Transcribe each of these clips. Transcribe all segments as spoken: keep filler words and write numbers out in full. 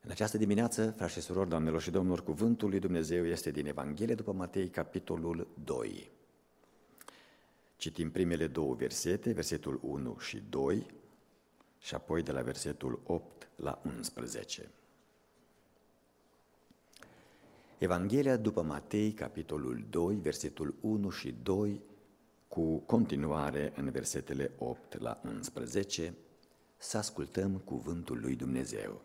În această dimineață, frați și surori, doamnelor și domnilor, cuvântul lui Dumnezeu este din Evanghelie după Matei, capitolul doi. Citim primele două versete, versetul unu și doi, și apoi de la versetul opt la unsprezece. Evanghelia după Matei, capitolul doi, versetul unu și doi, cu continuare în versetele opt la unsprezece, să ascultăm cuvântul lui Dumnezeu.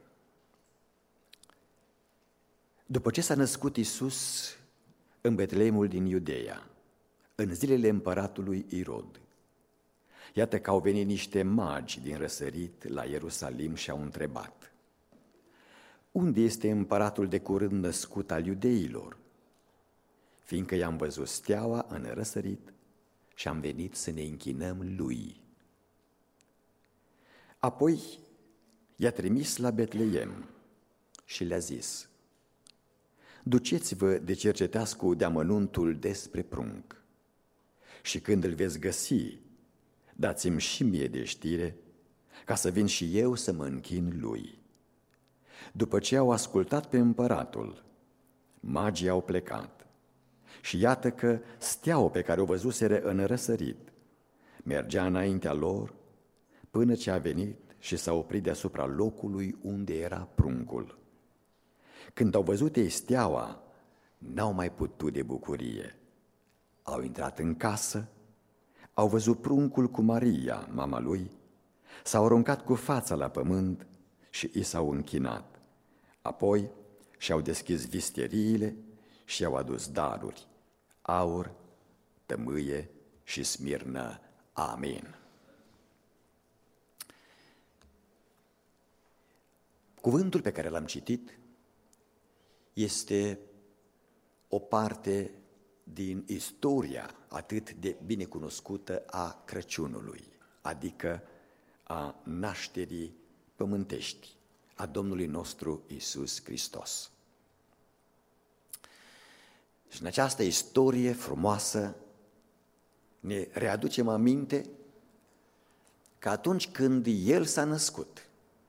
După ce s-a născut Iisus în Betleemul din Iudeea, în zilele împăratului Irod, iată că au venit niște magi din răsărit la Ierusalim și au întrebat: unde este împăratul de curând născut al iudeilor? Fiindcă i-am văzut steaua în răsărit și am venit să ne închinăm lui. Apoi i-a trimis la Betleem și le-a zis: duceți-vă de cercetați cu deamănuntul despre prunc și când îl veți găsi, dați-mi și mie de știre, ca să vin și eu să mă închin lui. După ce au ascultat pe împăratul, magii au plecat și iată că steaua pe care o văzuseră în răsărit mergea înaintea lor până ce a venit și s-a oprit deasupra locului unde era pruncul. Când au văzut ei steaua, n-au mai putut de bucurie. Au intrat în casă, au văzut pruncul cu Maria, mama lui, s-au aruncat cu fața la pământ și i s-au închinat. Apoi și-au deschis visteriile și i-au adus daruri: aur, tămâie și smirnă. Amin. Cuvântul pe care l-am citit este o parte din istoria atât de binecunoscută a Crăciunului, adică a nașterii pământești a Domnului nostru Iisus Hristos. Și în această istorie frumoasă ne readucem aminte că atunci când El s-a născut,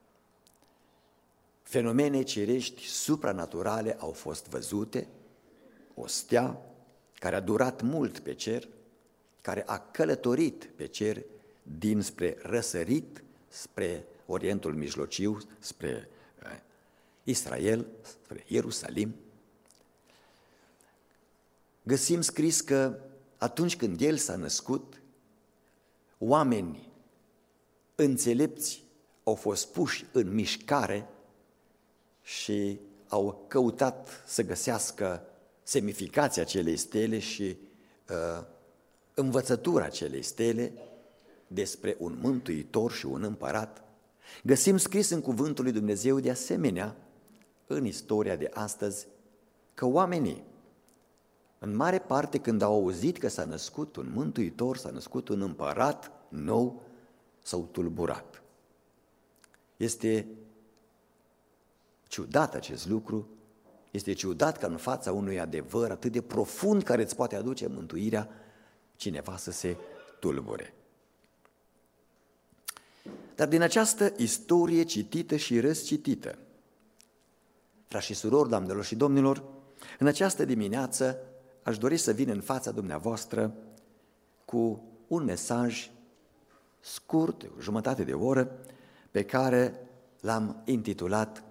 fenomene cerești supranaturale au fost văzute, o stea care a durat mult pe cer, care a călătorit pe cer dinspre răsărit, spre Orientul Mijlociu, spre Israel, spre Ierusalim. Găsim scris că atunci când El s-a născut, oameni înțelepți au fost puși în mișcare și au căutat să găsească semnificația acelei stele și uh, învățătura acelei stele despre un mântuitor și un împărat. Găsim scris în cuvântul lui Dumnezeu de asemenea, în istoria de astăzi, că oamenii, în mare parte când au auzit că s-a născut un mântuitor, s-a născut un împărat nou, s-au tulburat. Este ciudat acest lucru, este ciudat că în fața unui adevăr atât de profund care îți poate aduce mântuirea, cineva să se tulbure. Dar din această istorie citită și răscitită, frați și surori, doamnelor și domnilor, în această dimineață aș dori să vin în fața dumneavoastră cu un mesaj scurt, o jumătate de oră, pe care l-am intitulat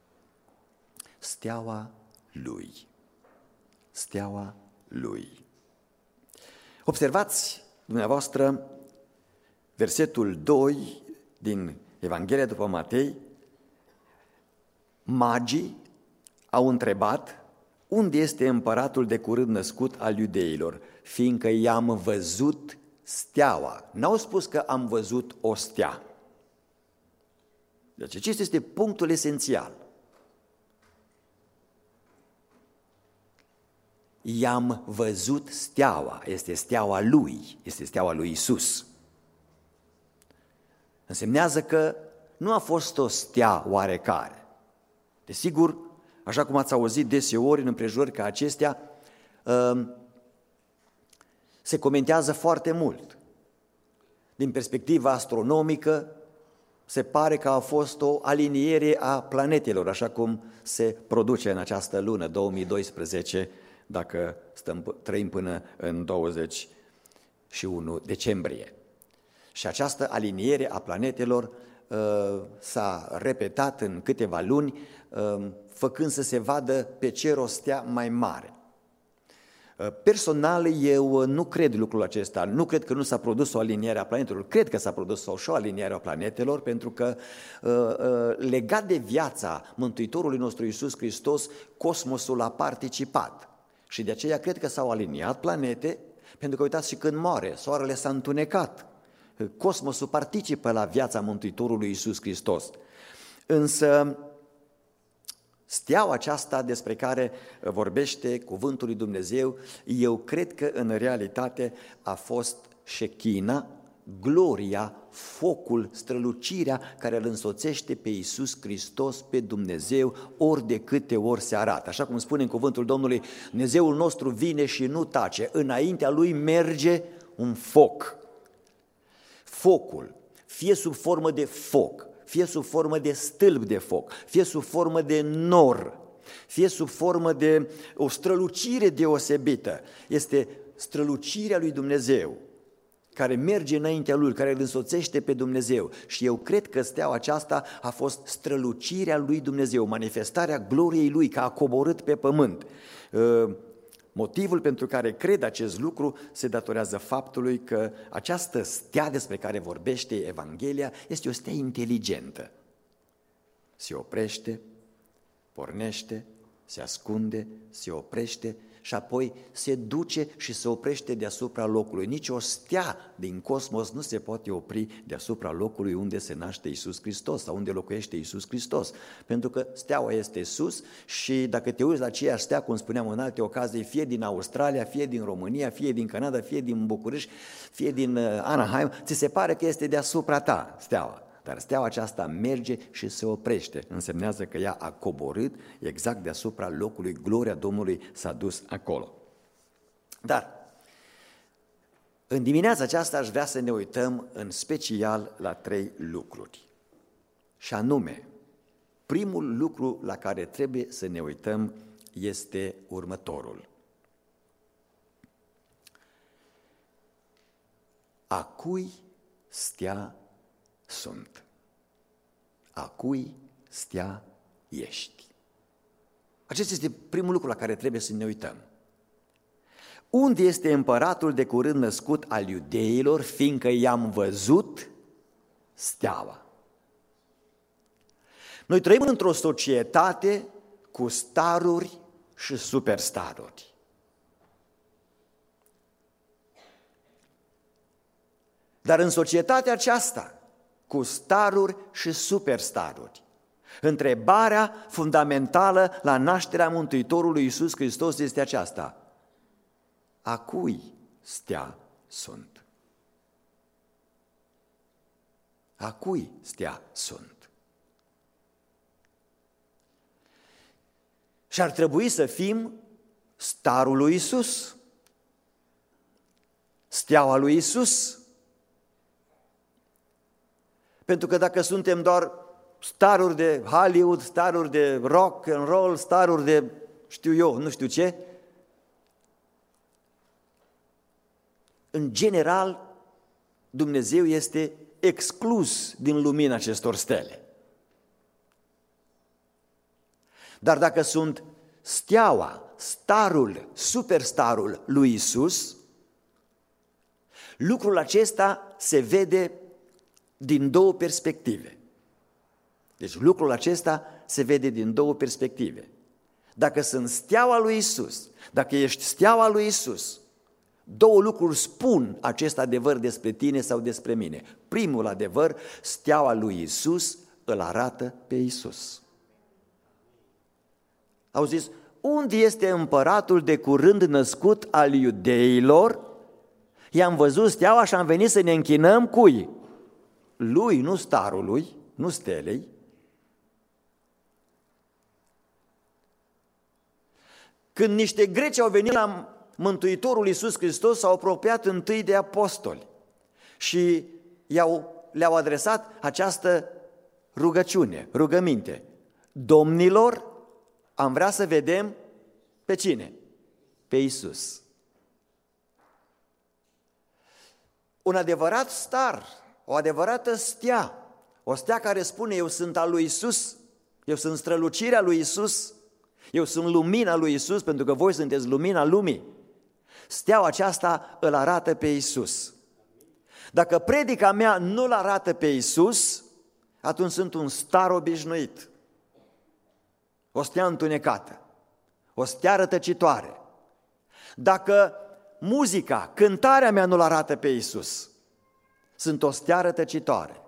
Steaua lui. Steaua lui. Observați dumneavoastră versetul doi din Evanghelia după Matei. Magii au întrebat: unde este împăratul de curând născut al iudeilor? Fiindcă i-am văzut steaua. N-au spus că am văzut o stea. Deci acesta este punctul esențial. I-am văzut steaua, este steaua lui, este steaua lui Iisus. Însemnează că nu a fost o stea oarecare. Desigur, așa cum ați auzit deseori în împrejurări ca acestea, se comentează foarte mult. Din perspectiva astronomică, se pare că a fost o aliniere a planetelor, așa cum se produce în această lună, două mii doisprezece, dacă stăm, trăim până în douăzeci și unu decembrie. Și această aliniere a planetelor uh, s-a repetat în câteva luni, uh, făcând să se vadă pe cer o stea mai mare. Personal, eu nu cred lucrul acesta, nu cred că nu s-a produs o aliniere a planetelor, cred că s-a produs o, și o aliniere a planetelor, pentru că legat de viața Mântuitorului nostru Iisus Hristos, cosmosul a participat și de aceea cred că s-au aliniat planete, pentru că uitați și când moare, soarele s-a întunecat, cosmosul participă la viața Mântuitorului Iisus Hristos, însă steaua aceasta despre care vorbește cuvântul lui Dumnezeu, eu cred că în realitate a fost șechina, gloria, focul, strălucirea care îl însoțește pe Iisus Hristos, pe Dumnezeu, ori de câte ori se arată. Așa cum spune în cuvântul Domnului, Dumnezeul nostru vine și nu tace, înaintea Lui merge un foc. Focul, fie sub formă de foc, fie sub formă de stâlp de foc, fie sub formă de nor, fie sub formă de o strălucire deosebită. Este strălucirea lui Dumnezeu care merge înaintea Lui, care îl însoțește pe Dumnezeu. Și eu cred că steaua aceasta a fost strălucirea lui Dumnezeu, manifestarea gloriei Lui, că a coborât pe pământ. Motivul pentru care cred acest lucru se datorează faptului că această stea despre care vorbește Evanghelia este o stea inteligentă. Se oprește, pornește, se ascunde, se oprește și apoi se duce și se oprește deasupra locului. Nici o stea din cosmos nu se poate opri deasupra locului unde se naște Iisus Hristos sau unde locuiește Iisus Hristos, pentru că steaua este sus și dacă te uiți la aceeași stea, cum spuneam în alte ocazii, fie din Australia, fie din România, fie din Canada, fie din București, fie din Anaheim, ți se pare că este deasupra ta steaua. Dar steaua aceasta merge și se oprește, însemnează că ea a coborât exact deasupra locului, gloria Domnului s-a dus acolo. Dar în dimineața aceasta aș vrea să ne uităm în special la trei lucruri. Și anume, primul lucru la care trebuie să ne uităm este următorul. A cui stea sunt? A cui stea ești? Acesta este primul lucru la care trebuie să ne uităm. Unde este împăratul de curând născut al iudeilor, fiindcă i-am văzut steaua? Noi trăim într-o societate cu staruri și superstaruri. Dar în societatea aceasta, cu staruri și superstaruri, întrebarea fundamentală la nașterea Mântuitorului Iisus Hristos este aceasta: a cui stea sunt? A cui stea sunt? Și ar trebui să fim starul lui Iisus, steaua lui Iisus. Pentru că dacă suntem doar staruri de Hollywood, staruri de rock and roll, staruri de știu eu, nu știu ce, în general Dumnezeu este exclus din lumina acestor stele. Dar dacă sunt steaua, starul, superstarul lui Iisus, lucrul acesta se vede din două perspective. Deci lucrul acesta se vede din două perspective. Dacă sunt steaua lui Iisus, dacă ești steaua lui Iisus, două lucruri spun acest adevăr despre tine sau despre mine. Primul adevăr, steaua lui Iisus îl arată pe Iisus. Auziți, unde este împăratul de curând născut al iudeilor? I-am văzut steaua și am venit să ne închinăm cui? Lui, nu starului, nu stelei. Când niște greci au venit la Mântuitorul Iisus Hristos, s-au apropiat întâi de apostoli și i-au, le-au adresat această rugăciune, rugăminte. Domnilor, am vrea să vedem pe cine? Pe Iisus. Un adevărat star, o adevărată stea, o stea care spune eu sunt al lui Iisus, eu sunt strălucirea lui Iisus, eu sunt lumina lui Iisus, pentru că voi sunteți lumina lumii. Steaua aceasta îl arată pe Iisus. Dacă predica mea nu-l arată pe Iisus, atunci sunt un star obișnuit, o stea întunecată, o stea rătăcitoare. Dacă muzica, cântarea mea nu-l arată pe Iisus, sunt o stea rătăcitoare.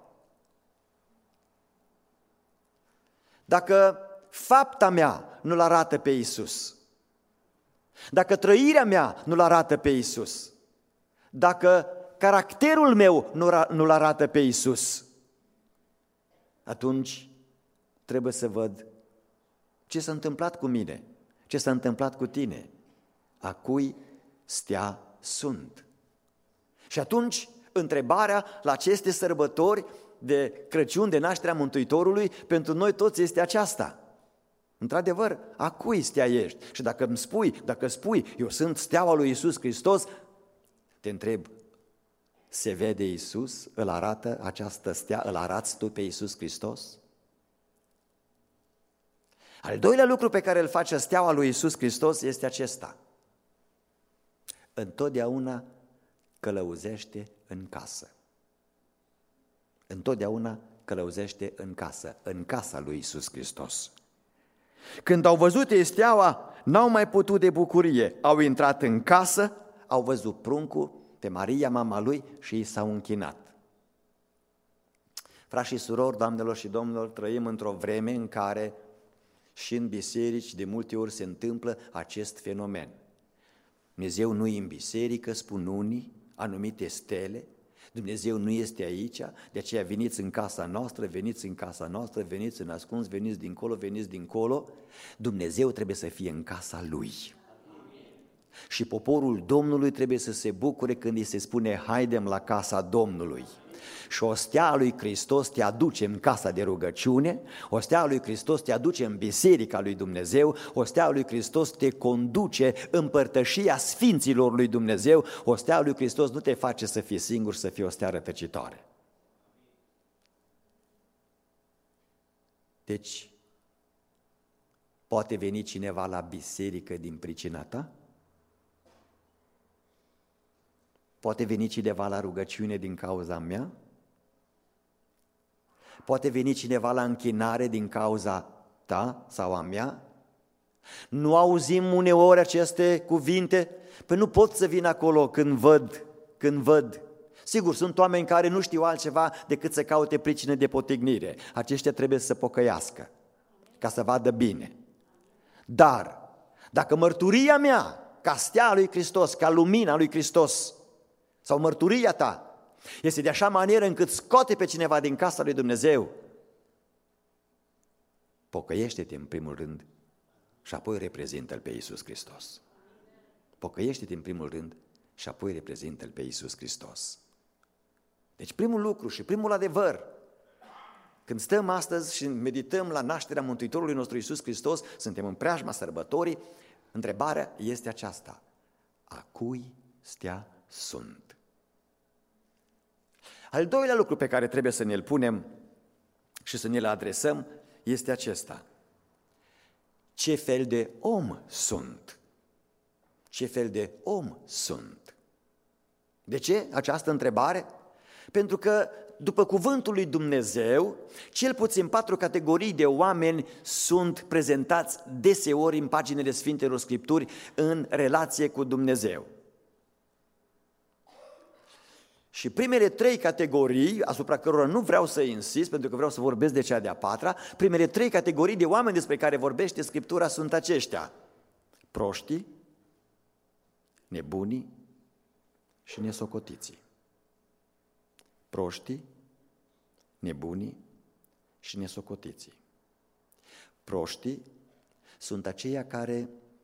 Dacă fapta mea nu-l arată pe Iisus, dacă trăirea mea nu-l arată pe Iisus, dacă caracterul meu nu-l arată pe Iisus, atunci trebuie să văd ce s-a întâmplat cu mine, ce s-a întâmplat cu tine, a cui stea sunt. Și atunci întrebarea la aceste sărbători de Crăciun, de nașterea Mântuitorului, pentru noi toți este aceasta. Într-adevăr, a cui stea ești? Și dacă îmi spui, dacă spui, eu sunt steaua lui Iisus Hristos, te întreb, se vede Iisus? Îl arată această stea? Îl arăți tu pe Iisus Hristos? Al doilea lucru pe care îl face steaua lui Iisus Hristos este acesta. Întotdeauna călăuzește în casă. Întotdeauna călăuzește în casă, în casa lui Iisus Hristos. Când au văzut ei steaua, n-au mai putut de bucurie. Au intrat în casă, au văzut pruncul pe Maria, mama lui, și i s-au închinat. Frați și surori, doamnelor și domnilor, trăim într-o vreme în care și în biserici de multe ori se întâmplă acest fenomen. Dumnezeu nu e în biserică, spun unii, anumite stele, Dumnezeu nu este aici, de aceea veniți în casa noastră, veniți în casa noastră, veniți în ascuns, veniți dincolo, veniți dincolo. Dumnezeu trebuie să fie în casa Lui. Și poporul Domnului trebuie să se bucure când îi se spune haidem la casa Domnului. Și o stea a lui Hristos te aduce în casa de rugăciune, o stea a lui Hristos te aduce în biserica lui Dumnezeu, o stea a lui Hristos te conduce în părtășia sfinților lui Dumnezeu, o stea a lui Hristos nu te face să fii singur, să fii o stea rătăcitoare. Deci, poate veni cineva la biserică din pricina ta? Poate veni cineva la rugăciune din cauza mea? Poate veni cineva la închinare din cauza ta sau a mea? Nu auzim uneori aceste cuvinte? Păi nu pot să vin acolo când văd, când văd. Sigur, sunt oameni care nu știu altceva decât să caute pricină de potignire. Aceștia trebuie să se pocăiască, ca să vadă bine. Dar, dacă mărturia mea, ca stea lui Hristos, ca lumina lui Hristos, sau mărturia ta este de așa manieră încât scoate pe cineva din casa lui Dumnezeu, pocăiește-te în primul rând și apoi reprezintă-L pe Iisus Hristos. Pocăiește-te în primul rând și apoi reprezintă-L pe Iisus Hristos. Deci primul lucru și primul adevăr, când stăm astăzi și medităm la nașterea Mântuitorului nostru Iisus Hristos, suntem în preajma sărbătorii, întrebarea este aceasta: a cui stea sunt? Al doilea lucru pe care trebuie să ne-l punem și să ne-l adresăm este acesta: ce fel de om sunt? Ce fel de om sunt? De ce această întrebare? Pentru că, după cuvântul lui Dumnezeu, cel puțin patru categorii de oameni sunt prezentați deseori în paginile Sfintelor Scripturi în relație cu Dumnezeu. Și primele trei categorii, asupra cărora nu vreau să insist, pentru că vreau să vorbesc de cea de-a patra, primele trei categorii de oameni despre care vorbește Scriptura sunt aceștia: proștii, nebunii și nesocotiții. Proștii, nebunii și nesocotiții. Proștii sunt aceia care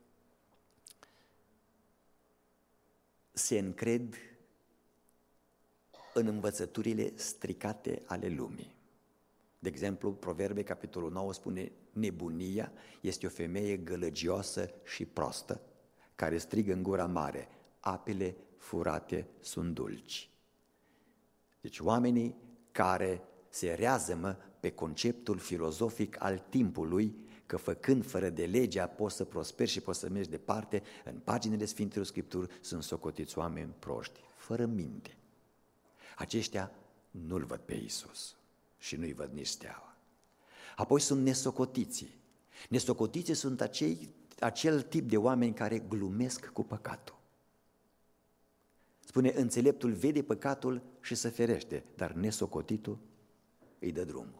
se încred în învățăturile stricate ale lumii. De exemplu, Proverbe, capitolul nouă, spune: nebunia este o femeie gălăgioasă și proastă, care strigă în gura mare: apele furate sunt dulci. Deci oamenii care se reazămă pe conceptul filozofic al timpului, că făcând fără de legea poți să prosperi și poți să mergi departe, în paginile Sfintelor Scripturi sunt socotiți oameni proști, fără minte. Aceștia nu-L văd pe Iisus și nu-i văd nici steaua. Apoi sunt nesocotiții. Nesocotiții sunt acei, acel tip de oameni care glumesc cu păcatul. Spune: înțeleptul vede păcatul și se ferește, dar nesocotitul îi dă drumul.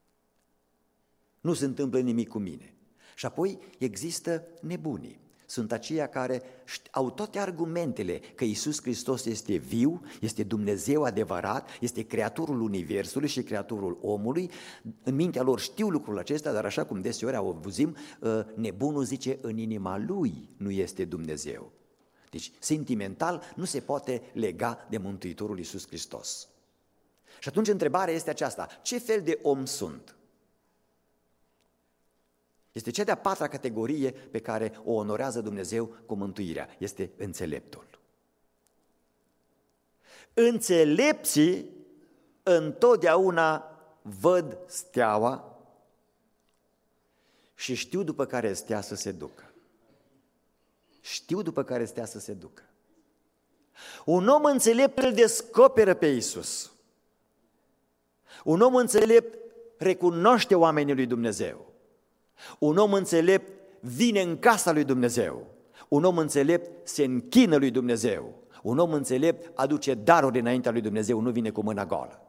Nu se întâmplă nimic cu mine. Și apoi există nebunii. Sunt aceia care au toate argumentele că Iisus Hristos este viu, este Dumnezeu adevărat, este Creatorul Universului și Creatorul omului. În mintea lor știu lucrul acesta, dar așa cum deseori auzim, nebunul zice: în inima lui nu este Dumnezeu. Deci, sentimental, nu se poate lega de Mântuitorul Iisus Hristos. Și atunci întrebarea este aceasta: ce fel de om sunt? Este cea de-a patra categorie pe care o onorează Dumnezeu cu mântuirea, este înțeleptul. Înțelepții întotdeauna văd steaua și știu după care stea să se ducă. Știu după care stea să se ducă. Un om înțelept îl descoperă pe Iisus. Un om înțelept recunoaște oamenii lui Dumnezeu. Un om înțelept vine în casa lui Dumnezeu. Un om înțelept se închină lui Dumnezeu. Un om înțelept aduce daruri înaintea lui Dumnezeu, nu vine cu mâna goală.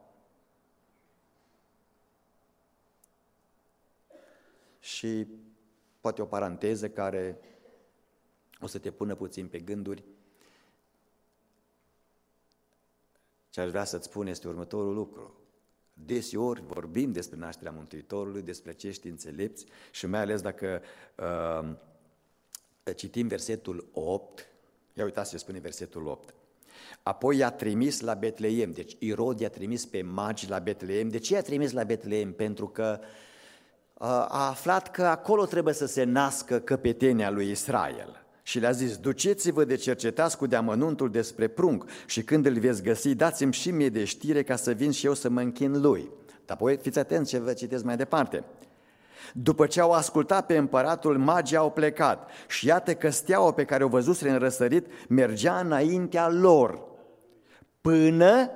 Și poate o paranteză care o să te pună puțin pe gânduri. Ce aș vrea să-ți spun este următorul lucru. Deseori vorbim despre nașterea Mântuitorului, despre acești înțelepți și mai ales dacă uh, citim versetul opt, ia uitați ce spune versetul opt. Apoi i-a trimis la Betleem, deci Irod i-a trimis pe magi la Betleem. De ce i-a trimis la Betleem? Pentru că uh, a aflat că acolo trebuie să se nască căpetenia lui Israel. Și le-a zis: duceți-vă de cercetați cu deamănuntul despre prunc și când îl veți găsi, dați-mi și mie de știre ca să vin și eu să mă închin lui. Dar apoi fiți atenți ce vă citesc mai departe. După ce au ascultat pe împăratul, magii au plecat și iată că steaua pe care o văzuseră în răsărit mergea înaintea lor până,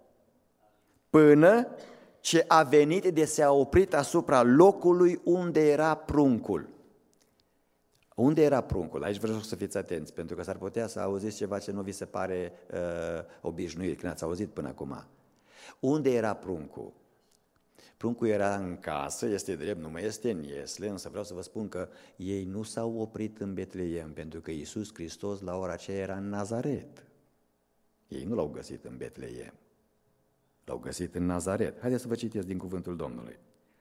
până ce a venit de s-a oprit asupra locului unde era pruncul. Unde era pruncul? Aici vreau să fiți atenți, pentru că s-ar putea să auziți ceva ce nu vi se pare uh, obișnuit, când ați auzit până acum. Unde era pruncul? Pruncul era în casă, este drept, nu mai este în Iesle, însă vreau să vă spun că ei nu s-au oprit în Betleem, pentru că Iisus Hristos la ora aceea era în Nazaret. Ei nu l-au găsit în Betleem, l-au găsit în Nazaret. Haideți să vă citesc din cuvântul Domnului.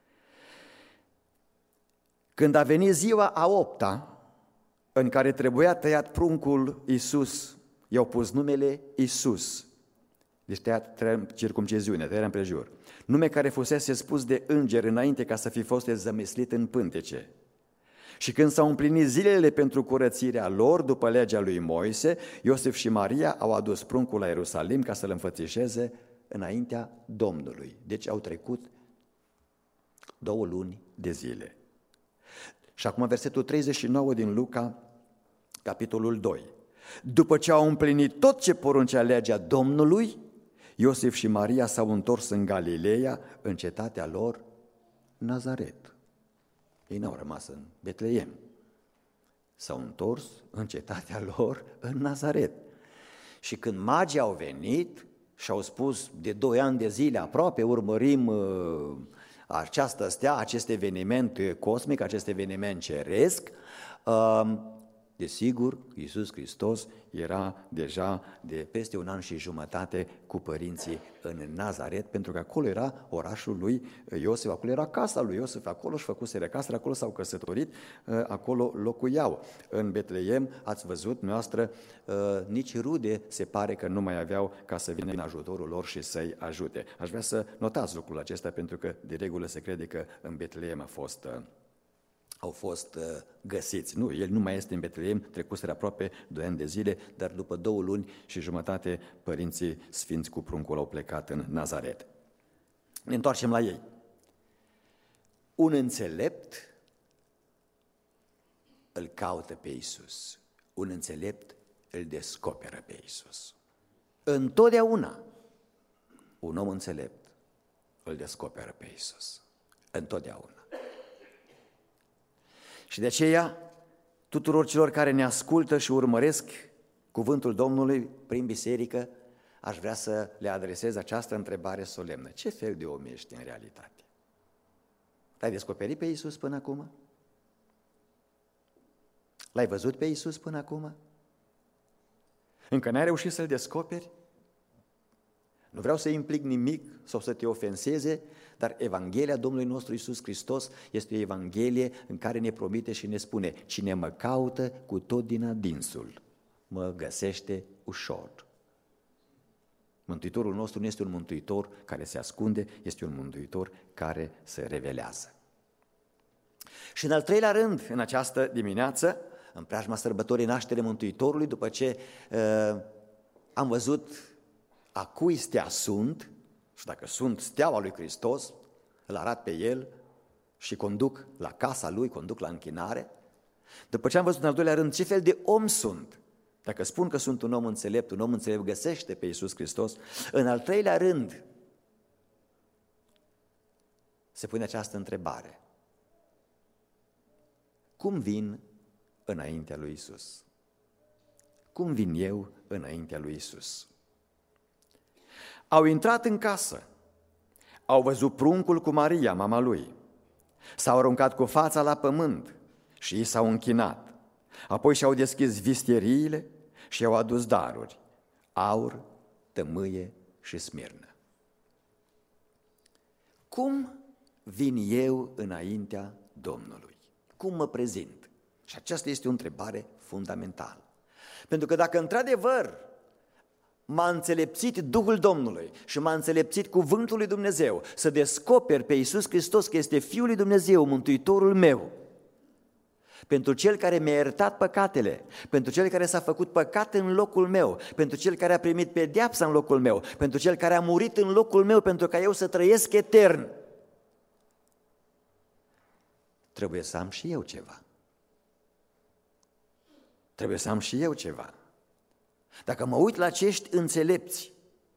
Când a venit ziua a opta, în care trebuia tăiat pruncul Iisus, i-au pus numele Iisus, deci tăiat circumciziune, tăiat împrejur, nume care fusese spus de înger înainte ca să fi fost zămislit în pântece. Și când s-au împlinit zilele pentru curățirea lor, după legea lui Moise, Iosif și Maria au adus pruncul la Ierusalim ca să-l înfățișeze înaintea Domnului. Deci au trecut două luni de zile. Și acum versetul treizeci și nouă din Luca, capitolul doi. După ce au împlinit tot ce poruncea legea Domnului, Iosif și Maria s-au întors în Galileea, în cetatea lor, Nazaret. Ei n-au rămas în Betleem. S-au întors în cetatea lor, în Nazaret. Și când magii au venit și au spus: de doi ani de zile aproape urmărim uh, această stea, acest eveniment cosmic, acest eveniment ceresc, uh, Desigur, Iisus Hristos era deja de peste un an și jumătate cu părinții în Nazaret, pentru că acolo era orașul lui Iosif, acolo era casa lui Iosif, acolo își făcuseră casă, acolo s-au căsătorit, acolo locuiau. În Betleem, ați văzut, noastră, nici rude se pare că nu mai aveau ca să vină în ajutorul lor și să-i ajute. Aș vrea să notați lucrul acesta, pentru că de regulă se crede că în Betleem a fost... au fost uh, găsiți. Nu, el nu mai este în Betleem, trecuseră aproape doi ani de zile, dar după două luni și jumătate părinții sfinți cu pruncul au plecat în Nazaret. Ne întoarcem la ei. Un înțelept îl caută pe Iisus. Un înțelept îl descoperă pe Iisus. Întotdeauna un om înțelept îl descoperă pe Iisus. Întotdeauna. Și de aceea, tuturor celor care ne ascultă și urmăresc cuvântul Domnului prin biserică, aș vrea să le adresez această întrebare solemnă. Ce fel de om ești în realitate? L-ai descoperit pe Iisus până acum? L-ai văzut pe Iisus până acum? Încă n-ai reușit să-L descoperi? Nu vreau să implic nimic sau să te ofenseze, dar Evanghelia Domnului nostru Iisus Hristos este o Evanghelie în care ne promite și ne spune: cine mă caută cu tot din adinsul, mă găsește ușor. Mântuitorul nostru nu este un mântuitor care se ascunde, este un mântuitor care se revelează. Și în al treilea rând, în această dimineață, în preajma sărbătorii nașterii Mântuitorului, după ce uh, am văzut a cui stea sunt, și dacă sunt steaua lui Hristos, îl arat pe el și conduc la casa lui, conduc la închinare. După ce am văzut în al doilea rând ce fel de om sunt, dacă spun că sunt un om înțelept, un om înțelept găsește pe Iisus Hristos, în al treilea rând se pune această întrebare: cum vin înaintea lui Iisus? Cum vin eu înaintea lui Iisus? Au intrat în casă, au văzut pruncul cu Maria, mama lui, s-au aruncat cu fața la pământ și i s-au închinat. Apoi și-au deschis visteriile și i-au adus daruri: aur, tămâie și smirnă. Cum vin eu înaintea Domnului? Cum mă prezint? Și aceasta este o întrebare fundamentală. Pentru că dacă într-adevăr m-a înțelepțit Duhul Domnului și m-a înțelepțit cuvântul lui Dumnezeu să descoper pe Iisus Hristos că este Fiul lui Dumnezeu, Mântuitorul meu, pentru Cel care mi-a iertat păcatele, pentru Cel care s-a făcut păcat în locul meu, pentru Cel care a primit pedeapsa în locul meu, pentru Cel care a murit în locul meu pentru ca eu să trăiesc etern, trebuie să am și eu ceva. Trebuie să am și eu ceva. Dacă mă uit la acești înțelepți,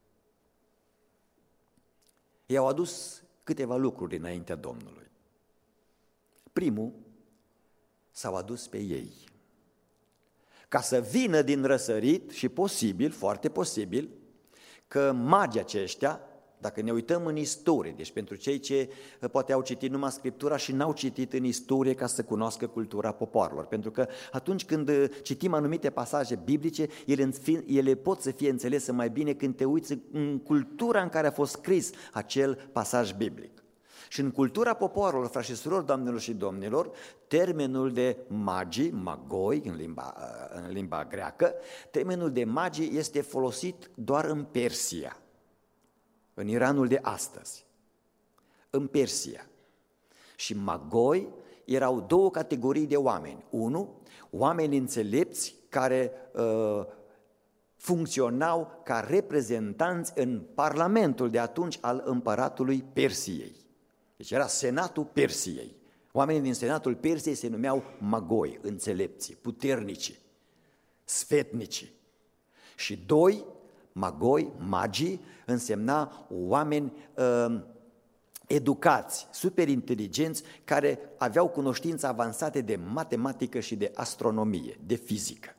ei au adus câteva lucruri înaintea Domnului. Primul, s-au adus pe ei, ca să vină din răsărit și posibil, foarte posibil, că magii aceștia, dacă ne uităm în istorie, deci pentru cei ce poate au citit numai Scriptura și n-au citit în istorie ca să cunoască cultura popoarelor, pentru că atunci când citim anumite pasaje biblice, ele, ele pot să fie înțelese mai bine când te uiți în cultura în care a fost scris acel pasaj biblic. Și în cultura popoarelor, frați și surori, doamnelor și domnilor, termenul de magi, magoi în limba, în limba greacă, termenul de magi este folosit doar în Persia, în Iranul de astăzi, în Persia. Și magoi erau două categorii de oameni. Unu, oameni înțelepți care uh, funcționau ca reprezentanți în parlamentul de atunci al împăratului Persiei. Deci era senatul Persiei. Oamenii din senatul Persiei se numeau magoi, înțelepți, puternici, sfetnici. Și doi, magoi, magii, însemna oameni uh, educați, super inteligenți, care aveau cunoștințe avansate de matematică și de astronomie, de fizică.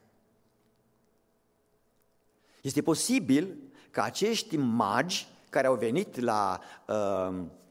Este posibil ca acești magi care au venit la uh,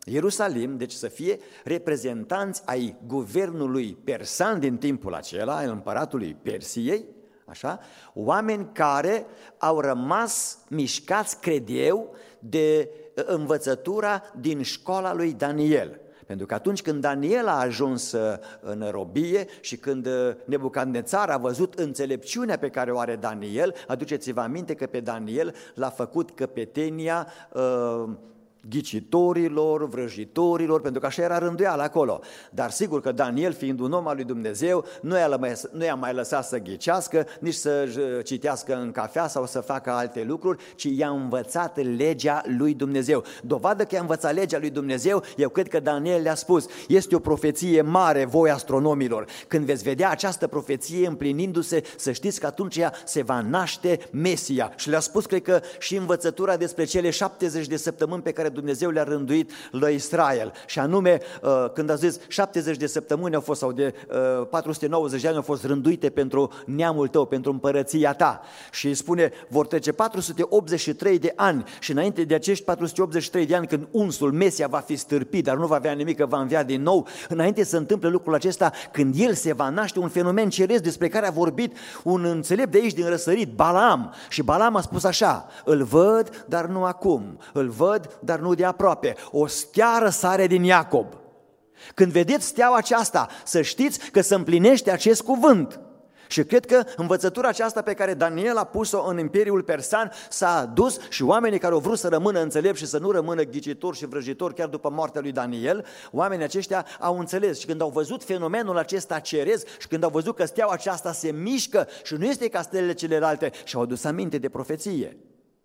Ierusalim, deci să fie reprezentanți ai guvernului persan din timpul acela, al împăratului Persiei, așa, oameni care au rămas mișcați, cred eu, de învățătura din școala lui Daniel. Pentru că atunci când Daniel a ajuns în robie și când Nebucadnețar a văzut înțelepciunea pe care o are Daniel, aduceți-vă aminte că pe Daniel l-a făcut căpetenia uh, ghicitorilor, vrăjitorilor, pentru că așa era rânduială acolo. Dar sigur că Daniel, fiind un om al lui Dumnezeu, nu i-a, nu i-a mai lăsat să ghicească, nici să citească în cafea sau să facă alte lucruri, ci i-a învățat legea lui Dumnezeu. Dovadă că i-a învățat legea lui Dumnezeu, eu cred că Daniel le-a spus, este o profeție mare, voi astronomilor, când veți vedea această profeție împlinindu-se, să știți că atunci se va naște Mesia. Și le-a spus, cred că, și învățătura despre cele șaptezeci de săptămâni pe care Dumnezeu le-a rânduit lui Israel. Și anume, când a zis șaptezeci de săptămâni au fost, sau de patru sute nouăzeci de ani au fost rânduite pentru neamul tău, pentru împărăția ta. Și îi spune, vor trece patru sute optzeci și trei de ani și înainte de acești patru sute optzeci și trei de ani, când unsul, Mesia, va fi stârpit, dar nu va avea nimic, că va învia din nou, înainte să întâmple lucrul acesta, când el se va naște, un fenomen ceresc despre care a vorbit un înțelept de aici din răsărit, Balaam. Și Balaam a spus așa, îl văd, dar nu acum, îl văd, dar nu de aproape, o stea răsare din Iacob. Când vedeți steaua aceasta, să știți că se împlinește acest cuvânt. Și cred că învățătura aceasta pe care Daniel a pus-o în Imperiul Persan s-a dus și oamenii care au vrut să rămână înțelepți și să nu rămână ghicitori și vrăjitori chiar după moartea lui Daniel, oamenii aceștia au înțeles și când au văzut fenomenul acesta ceresc și când au văzut că steaua aceasta se mișcă și nu este ca stelele celelalte, și-au adus aminte de profeție.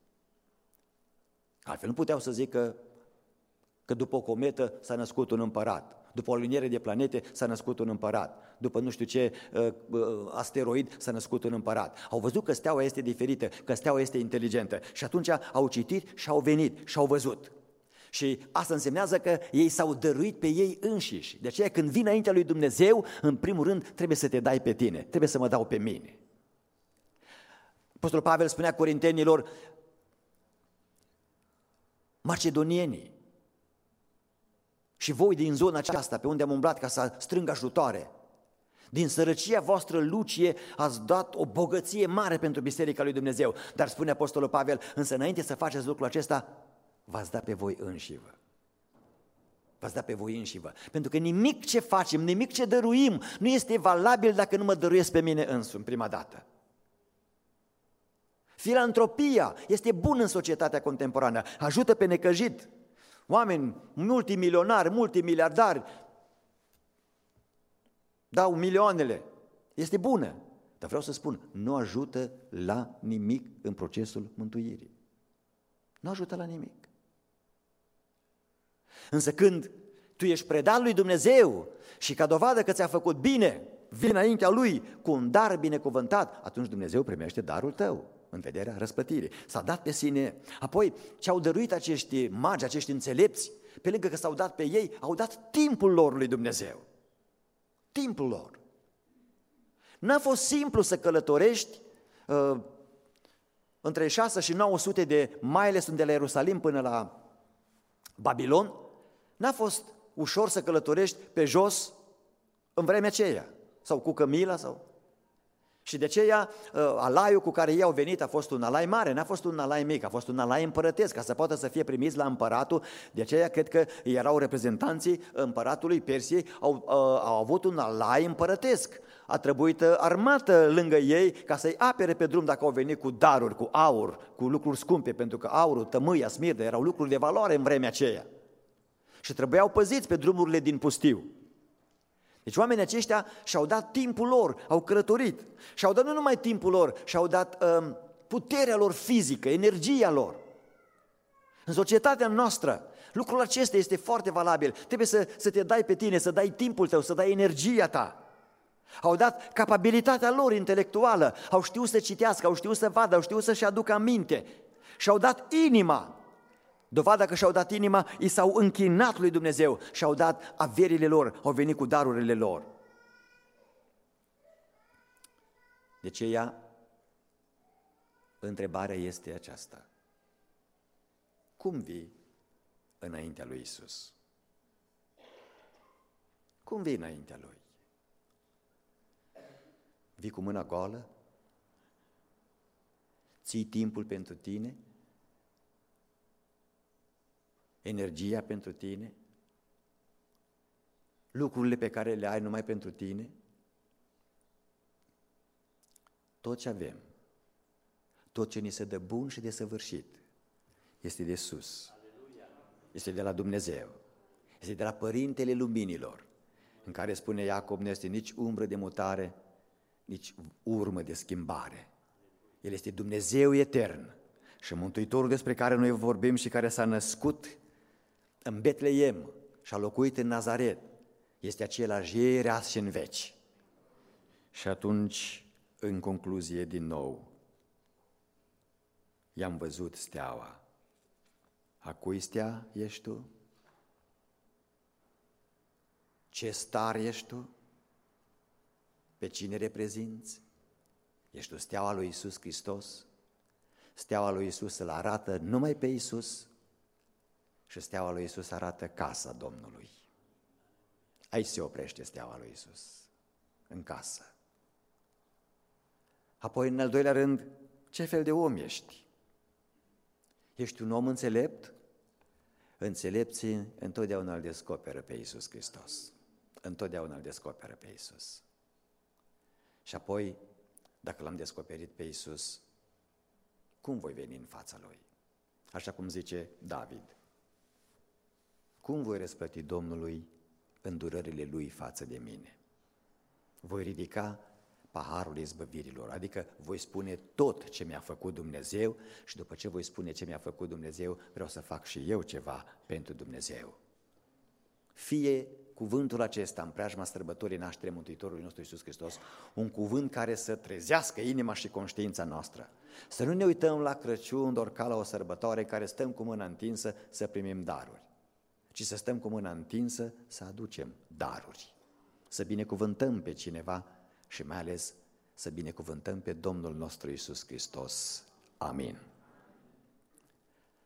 Altfel nu puteau să zică că după o cometă s-a născut un împărat, după o aliniere de planete s-a născut un împărat, după nu știu ce uh, uh, asteroid s-a născut un împărat. Au văzut că steaua este diferită, că steaua este inteligentă și atunci au citit și au venit și au văzut. Și asta însemnează că ei s-au dăruit pe ei înșiși. De aceea când vii înaintea lui Dumnezeu, în primul rând trebuie să te dai pe tine, trebuie să mă dau pe mine. Apostolul Pavel spunea corintenilor, macedonienii, și voi din zona aceasta pe unde am umblat ca să strâng ajutoare, din sărăcia voastră lucie ați dat o bogăție mare pentru Biserica lui Dumnezeu. Dar spune Apostolul Pavel, însă înainte să faceți lucrul acesta, v-ați dat pe voi înșivă. V-ați dat pe voi înșivă. Pentru că nimic ce facem, nimic ce dăruim, nu este valabil dacă nu mă dăruiesc pe mine însumi prima dată. Filantropia este bună în societatea contemporană, ajută pe necăjit. Oameni multimilionari, multimiliardari dau milioanele, este bună, dar vreau să spun, nu ajută la nimic în procesul mântuirii. Nu ajută la nimic. Însă când tu ești predat lui Dumnezeu și ca dovadă că ți-a făcut bine, vii înaintea Lui cu un dar binecuvântat, atunci Dumnezeu primește darul tău în vederea răsplătirii. S-a dat pe sine. Apoi ce-au dăruit acești magi, acești înțelepți, pe lângă că s-au dat pe ei, au dat timpul lor lui Dumnezeu. Timpul lor. N-a fost simplu să călătorești uh, între șase și nouă sute de maile sunt de la Ierusalim până la Babilon. N-a fost ușor să călătorești pe jos în vremea aceea, sau cu cămila, sau... Și de aceea alaiul cu care ei au venit a fost un alai mare, n-a fost un alai mic, a fost un alai împărătesc, ca să poată să fie primiți la împăratul. De aceea cred că erau reprezentanții împăratului Persiei, au, au avut un alai împărătesc. A trebuit armată lângă ei ca să-i apere pe drum dacă au venit cu daruri, cu aur, cu lucruri scumpe, pentru că aurul, tămâia, smirdă erau lucruri de valoare în vremea aceea. Și trebuiau păziți pe drumurile din pustiu. Deci oamenii aceștia și-au dat timpul lor, au călătorit și-au dat nu numai timpul lor, și-au dat um, puterea lor fizică, energia lor. În societatea noastră, lucrul acesta este foarte valabil. Trebuie să, să te dai pe tine, să dai timpul tău, să dai energia ta. Au dat capabilitatea lor intelectuală, au știut să citească, au știut să vadă, au știut să-și aducă aminte și-au dat inima. Dovada că și-au dat inima, i s-au închinat lui Dumnezeu și-au dat averile lor, au venit cu darurile lor. De aceea, întrebarea este aceasta. Cum vii înaintea lui Iisus? Cum vii înaintea Lui? Vii cu mâna goală? Ții timpul pentru tine? Energia pentru tine? Lucrurile pe care le ai numai pentru tine? Tot ce avem, tot ce ni se dă bun și desăvârșit, este de sus, este de la Dumnezeu, este de la Părintele Luminilor, în care spune Iacob, nu este nici umbră de mutare, nici urmă de schimbare. El este Dumnezeu etern și Mântuitorul despre care noi vorbim și care s-a născut în Betleem și a locuit în Nazaret, este același ieri, azi și în veci. Și atunci, în concluzie, din nou, i-am văzut steaua. A cui stea ești tu? Ce star ești tu? Pe cine reprezinți? Ești tu steaua lui Iisus Hristos? Steaua lui Iisus îl arată numai pe Iisus și steaua lui Iisus arată casa Domnului. Aici se oprește steaua lui Iisus, în casă. Apoi, în al doilea rând, ce fel de om ești? Ești un om înțelept? Înțelepții întotdeauna îl descoperă pe Iisus Hristos. Întotdeauna îl descoperă pe Iisus. Și apoi, dacă l-am descoperit pe Iisus, cum voi veni în fața Lui? Așa cum zice David. Cum voi răsplăti Domnului îndurările Lui față de mine? Voi ridica paharul izbăvirilor, adică voi spune tot ce mi-a făcut Dumnezeu și după ce voi spune ce mi-a făcut Dumnezeu, vreau să fac și eu ceva pentru Dumnezeu. Fie cuvântul acesta în preajma sărbătorii nașterii Mântuitorului nostru Iisus Hristos un cuvânt care să trezească inima și conștiința noastră. Să nu ne uităm la Crăciun doar ca la o sărbătoare în care stăm cu mâna întinsă să primim daruri, ci să stăm cu mâna întinsă să aducem daruri, să binecuvântăm pe cineva și mai ales să binecuvântăm pe Domnul nostru Iisus Hristos. Amin.